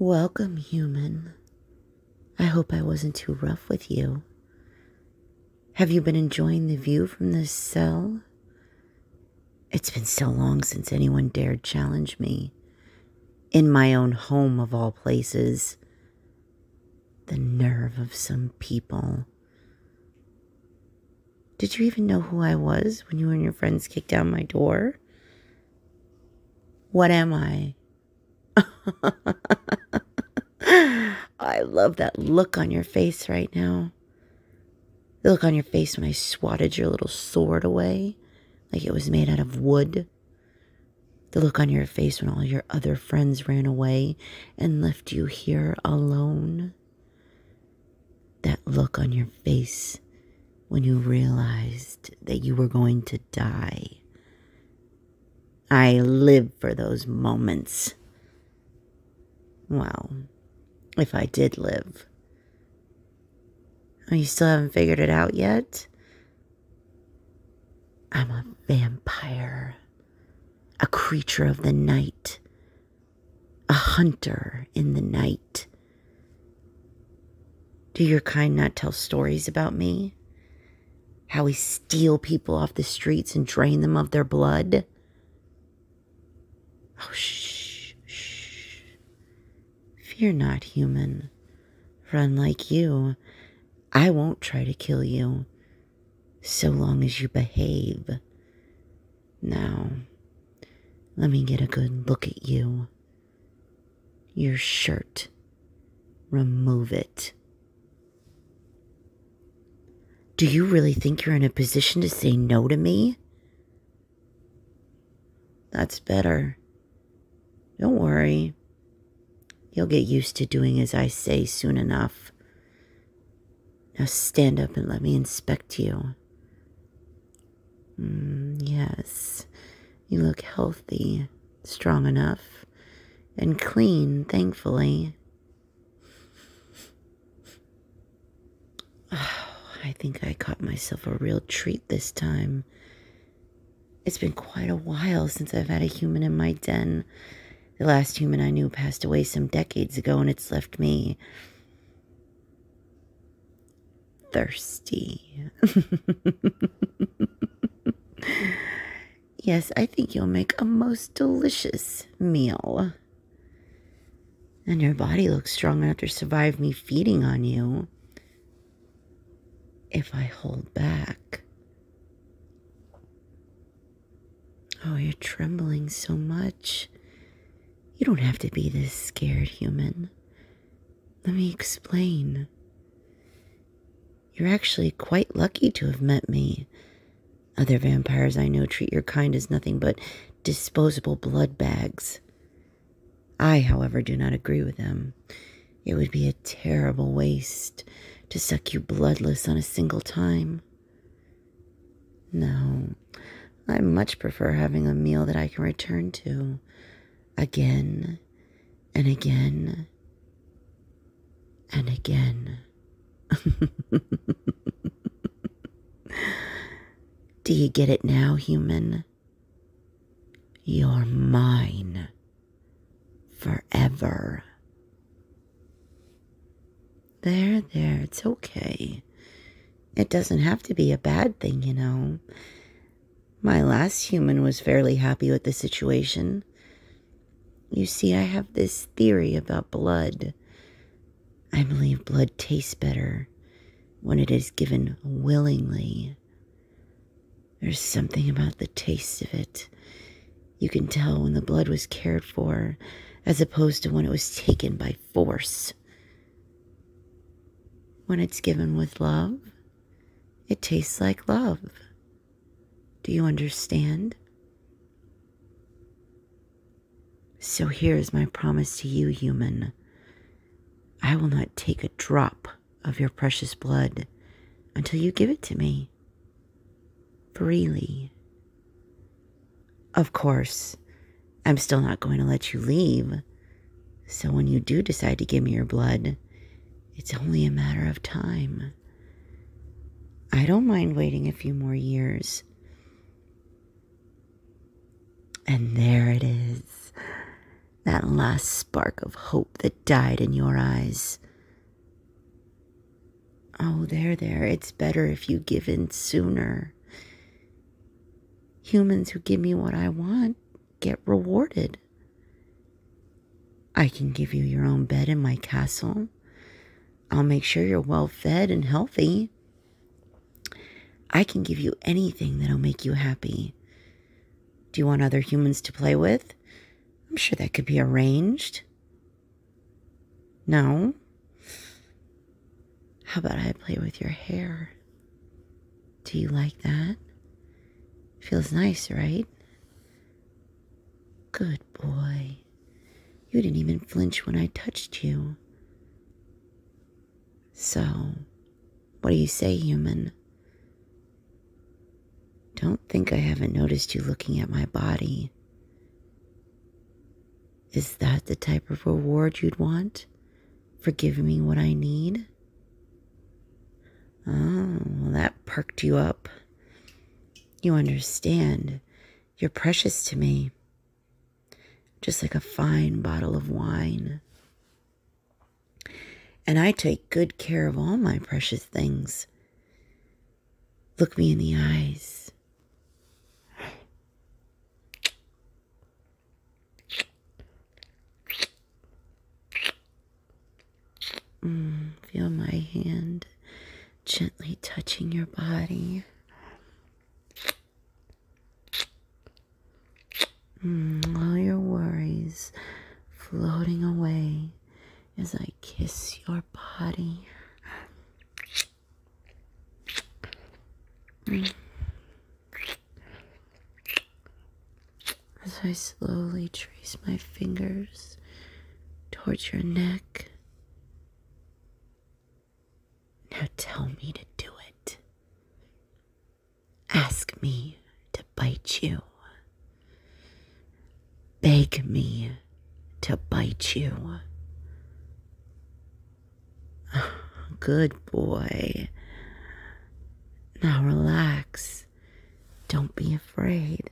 Welcome, human. I hope I wasn't too rough with you. Have you been enjoying the view from this cell? It's been so long since anyone dared challenge me. In my own home, of all places. The nerve of some people. Did you even know who I was when you and your friends kicked down my door? What am I? I love that look on your face right now. The look on your face when I swatted your little sword away, like it was made out of wood. The look on your face when all your other friends ran away and left you here alone. That look on your face when you realized that you were going to die. I live for those moments. Well, if I did live. Oh, you still haven't figured it out yet? I'm a vampire. A creature of the night. A hunter in the night. Do your kind not tell stories about me? How we steal people off the streets and drain them of their blood? Oh, shh, shh. Fear not, human. For unlike you, I won't try to kill you, so long as you behave. Now, let me get a good look at you. Your shirt. Remove it. Do you really think you're in a position to say no to me? That's better. Don't worry. You'll get used to doing as I say soon enough. Now stand up and let me inspect you. Yes, you look healthy, strong enough, and clean, thankfully. Oh, I think I caught myself a real treat this time. It's been quite a while since I've had a human in my den. The last human I knew passed away some decades ago, and it's left me thirsty. Yes, I think you'll make a most delicious meal. And your body looks strong enough to survive me feeding on you. If I hold back. Oh, you're trembling so much. You don't have to be this scared, human. Let me explain. You're actually quite lucky to have met me. Other vampires I know treat your kind as nothing but disposable blood bags. I, however, do not agree with them. It would be a terrible waste to suck you bloodless on a single time. No, I much prefer having a meal that I can return to again and again and again. Do you get it now, human? You're mine. Forever. There, it's okay. It doesn't have to be a bad thing, you know. My last human was fairly happy with the situation. You see, I have this theory about blood. I believe blood tastes better when it is given willingly. There's something about the taste of it. You can tell when the blood was cared for, as opposed to when it was taken by force. When it's given with love, it tastes like love. Do you understand? So here is my promise to you, human. I will not take a drop of your precious blood until you give it to me. Freely. Of course, I'm still not going to let you leave. So when you do decide to give me your blood, it's only a matter of time. I don't mind waiting a few more years. And there it is. That that last spark of hope that died in your eyes. Oh, there. It's better if you give in sooner. Humans who give me what I want get rewarded. I can give you your own bed in my castle. I'll make sure you're well fed and healthy. I can give you anything that'll make you happy. Do you want other humans to play with? I'm sure that could be arranged. No? How about I play with your hair? Do you like that? Feels nice, right? Good boy. You didn't even flinch when I touched you. So, what do you say, human? Don't think I haven't noticed you looking at my body. Is that the type of reward you'd want for giving me what I need? Oh, well, that perked you up. You understand. You're precious to me. Just like a fine bottle of wine. And I take good care of all my precious things. Look me in the eyes. Feel my hand gently touching your body. All your worries floating away as I kiss your body. As I slowly trace my fingers towards your neck. Now tell me to do it. Ask me to bite you. Beg me to bite you. Good boy. Now relax. Don't be afraid.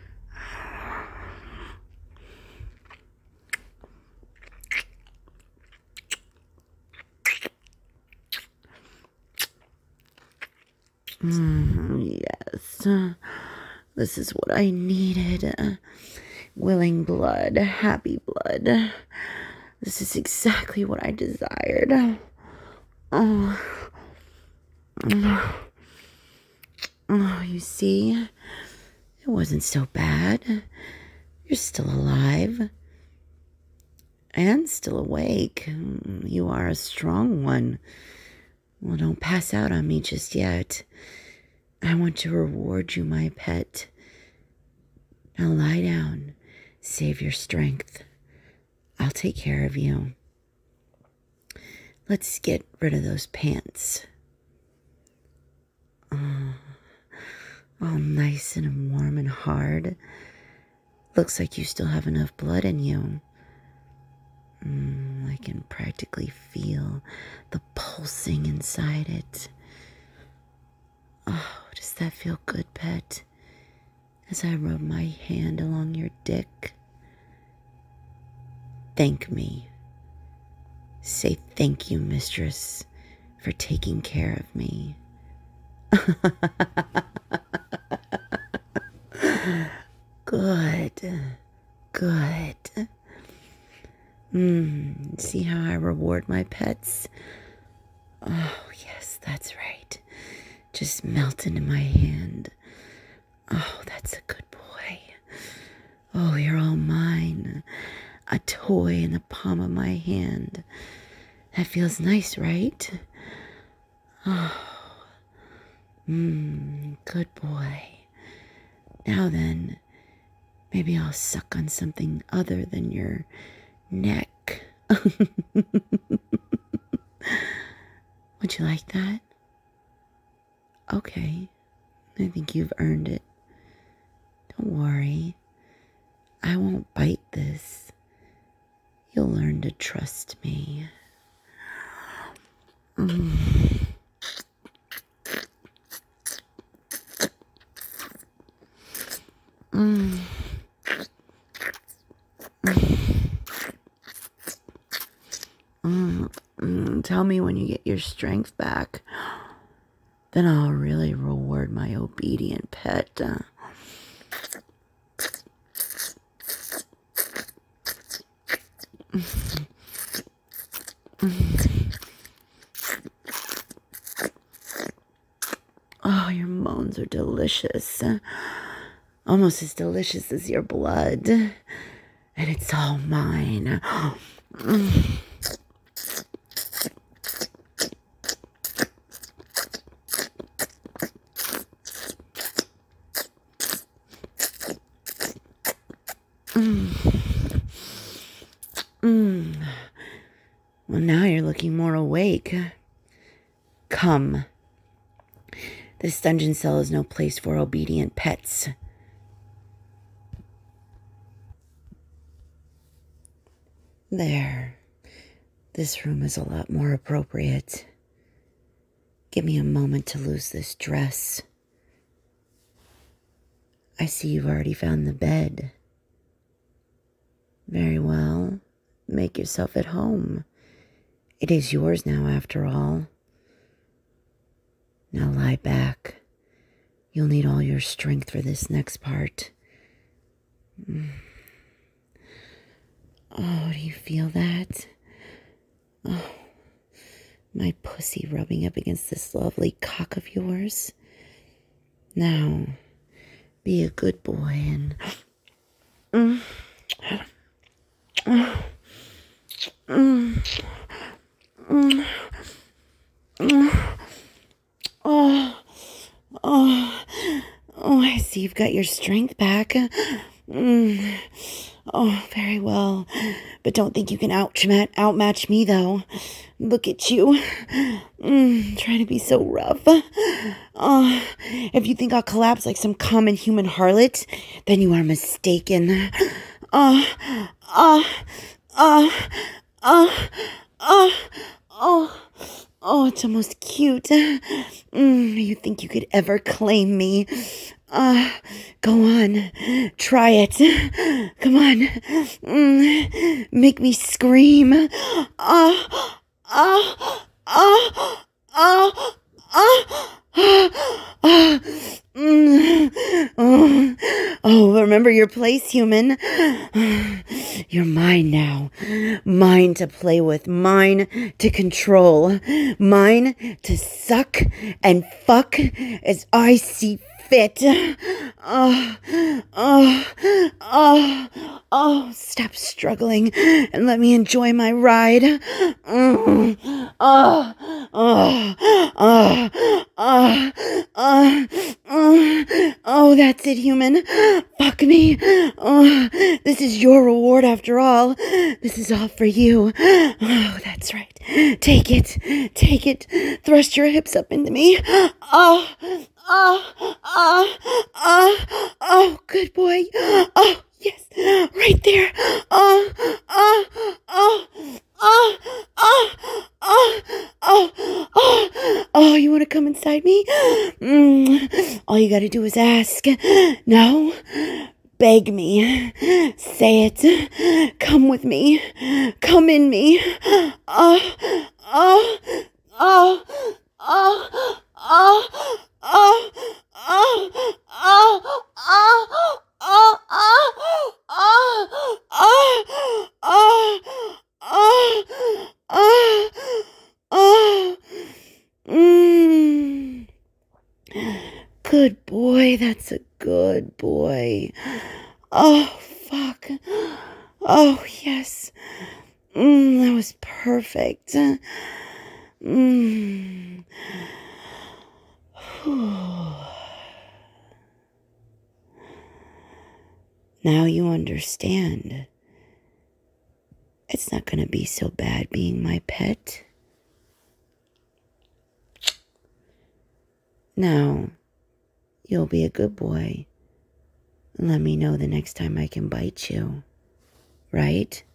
Yes. This is what I needed. Willing blood, happy blood. This is exactly what I desired. Oh, you see, it wasn't so bad. You're still alive and still awake. You are a strong one. Well, don't pass out on me just yet. I want to reward you, my pet. Now lie down. Save your strength. I'll take care of you. Let's get rid of those pants. Oh, all nice and warm and hard. Looks like you still have enough blood in you. I can practically feel the pulsing inside it. Oh, does that feel good, pet? As I rub my hand along your dick. Thank me. Say thank you, mistress, for taking care of me. Good. See how I reward my pets? Oh, yes, that's right. Just melt into my hand. Oh, that's a good boy. Oh, you're all mine. A toy in the palm of my hand. That feels nice, right? Oh, good boy. Now then, maybe I'll suck on something other than your neck. Would you like that? Okay, I think you've earned it. Don't worry, I won't bite this. You'll learn to trust me. tell me when you get your strength back. Then I'll really reward my obedient pet. Oh, your moans are delicious. Almost as delicious as your blood. And it's all mine. Well, now you're looking more awake. Come. This dungeon cell is no place for obedient pets. There. This room is a lot more appropriate. Give me a moment to lose this dress. I see you've already found the bed. Very well. Make yourself at home. It is yours now, after all. Now lie back. You'll need all your strength for this next part. Oh, do you feel that? Oh, my pussy rubbing up against this lovely cock of yours. Now, be a good boy and... Oh, I see you've got your strength back. Oh, very well. But don't think you can outmatch me, though. Look at you. Trying to be so rough. If you think I'll collapse like some common human harlot, then you are mistaken. Oh, it's almost cute. You think you could ever claim me? Go on. Try it. Come on. Make me scream. Oh, remember your place, human. You're mine now. Mine to play with. Mine to control. Mine to suck and fuck as I see fit. Stop struggling and let me enjoy my ride. Oh, that's it, human. Fuck me. This is your reward after all. This is all for you. Oh, that's right. Take it. Take it. Thrust your hips up into me. Oh, good boy. Oh, yes, right there. Oh, you want to come inside me? All you gotta do is ask. No, beg me. Say it. Come with me. Come in me. Good boy, that's a good boy. Oh, fuck. Oh, yes. That was perfect. Now you understand. It's not going to be so bad being my pet. Now, you'll be a good boy. Let me know the next time I can bite you. Right?